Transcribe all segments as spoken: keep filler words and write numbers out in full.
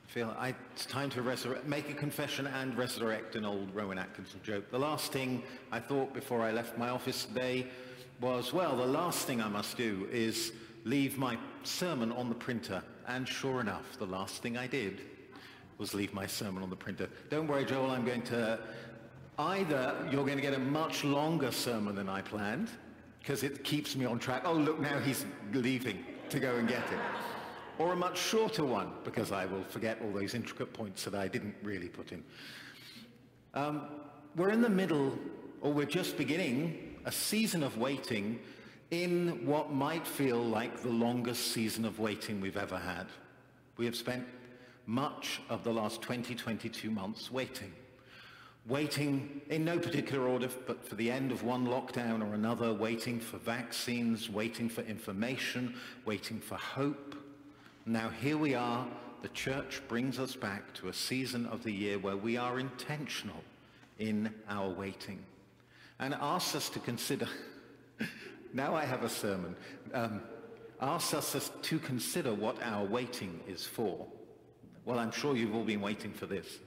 feel I, it's time to resurrect, make a confession and resurrect an old Rowan Atkinson joke. The last thing I thought before I left my office today was, well, the last thing I must do is leave my sermon on the printer. And sure enough, the last thing I did was leave my sermon on the printer. Don't worry, Joel, I'm going to, either you're going to get a much longer sermon than I planned, because it keeps me on track. Oh, look, now he's leaving to go and get it. Or a much shorter one, because I will forget all those intricate points that I didn't really put in. Um, we're in the middle, or we're just beginning, a season of waiting in what might feel like the longest season of waiting we've ever had. We have spent much of the last twenty, twenty-two months waiting. Waiting in no particular order, but for the end of one lockdown or another, waiting for vaccines, waiting for information, waiting for hope. Now here we are, the church brings us back to a season of the year where we are intentional in our waiting and asks us to consider, now I have a sermon, um, asks us to consider what our waiting is for. Well, I'm sure you've all been waiting for this.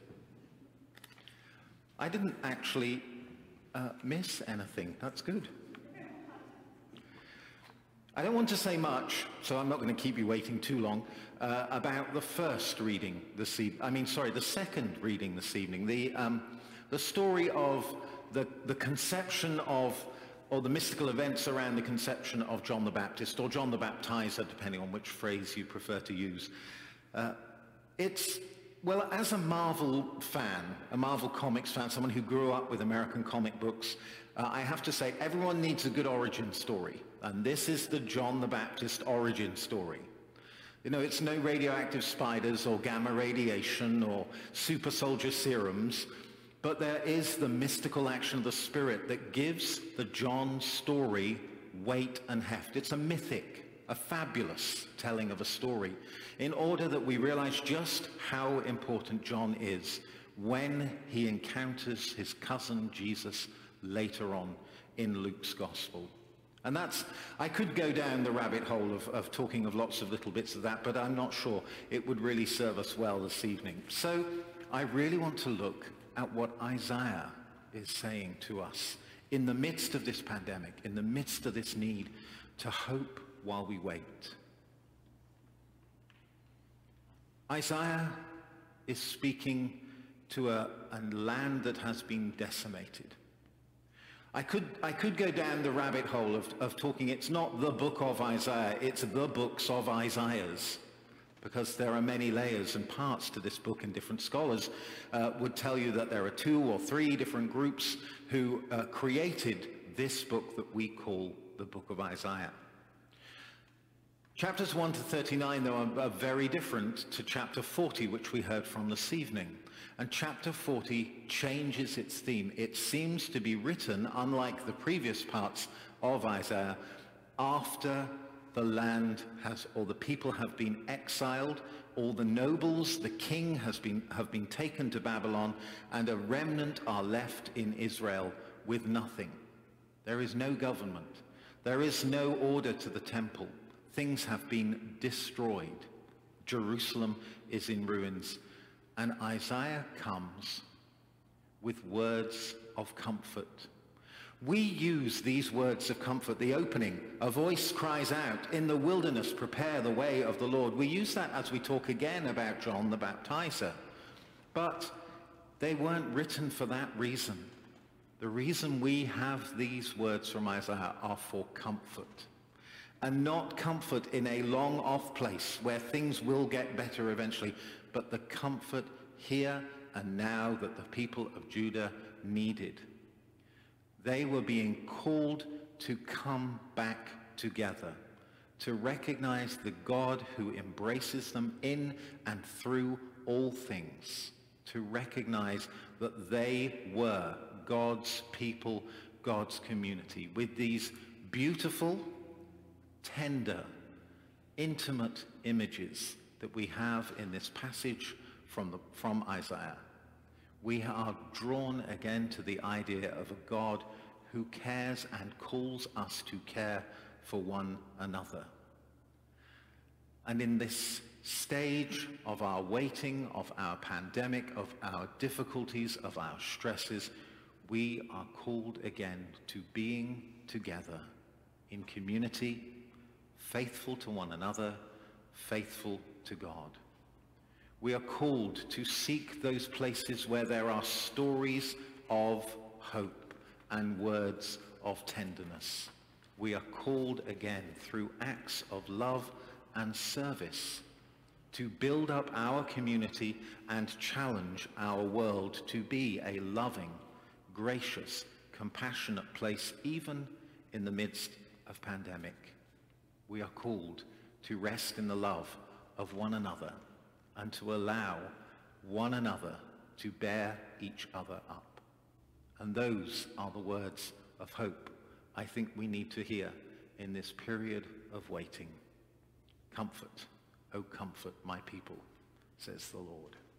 I didn't actually uh, miss anything. That's good. I don't want to say much, so I'm not going to keep you waiting too long, uh, about the first reading this evening. I mean, sorry, the second reading this evening. The, um, the story of the, the conception of, or the mystical events around the conception of John the Baptist, or John the Baptizer, depending on which phrase you prefer to use. Uh, it's, well, as a Marvel fan, a Marvel Comics fan, someone who grew up with American comic books, uh, I have to say, everyone needs a good origin story. And this is the John the Baptist origin story. You know, it's no radioactive spiders or gamma radiation or super soldier serums, but there is the mystical action of the Spirit that gives the John story weight and heft. It's a mythic, a fabulous telling of a story, in order that we realize just how important John is when he encounters his cousin Jesus later on in Luke's Gospel. And that's, I could go down the rabbit hole of, of talking of lots of little bits of that, but I'm not sure it would really serve us well this evening. So I really want to look at what Isaiah is saying to us in the midst of this pandemic, in the midst of this need to hope while we wait. Isaiah is speaking to a, a land that has been decimated. I could, I could go down the rabbit hole of, of talking, it's not the book of Isaiah, it's the books of Isaiahs, because there are many layers and parts to this book, and different scholars uh, would tell you that there are two or three different groups who uh, created this book that we call the book of Isaiah. Chapters one to thirty-nine, though, are, are very different to chapter forty, which we heard from this evening. And chapter forty changes its theme. It seems to be written, unlike the previous parts of Isaiah, after the land has, or the people have been exiled, all the nobles, the king has been, have been taken to Babylon, and a remnant are left in Israel with nothing. There is no government. There is no order to the temple. Things have been destroyed. Jerusalem is in ruins. And Isaiah comes with words of comfort. We use these words of comfort, the opening, a voice cries out, in the wilderness prepare the way of the Lord. We use that as we talk again about John the Baptizer. But they weren't written for that reason. The reason we have these words from Isaiah are for comfort. And not comfort in a long off place where things will get better eventually, but the comfort here and now that the people of Judah needed. They were being called to come back together, to recognize the God who embraces them in and through all things, to recognize that they were God's people, God's community, with these beautiful, tender, intimate images that we have in this passage from, the, from Isaiah. We are drawn again to the idea of a God who cares and calls us to care for one another. And in this stage of our waiting, of our pandemic, of our difficulties, of our stresses, we are called again to being together in community, faithful to one another, faithful to God. We are called to seek those places where there are stories of hope and words of tenderness. We are called again through acts of love and service to build up our community and challenge our world to be a loving, gracious, compassionate place, even in the midst of pandemic. We are called to rest in the love of one another and to allow one another to bear each other up. And those are the words of hope I think we need to hear in this period of waiting. Comfort, O comfort my people, says the Lord.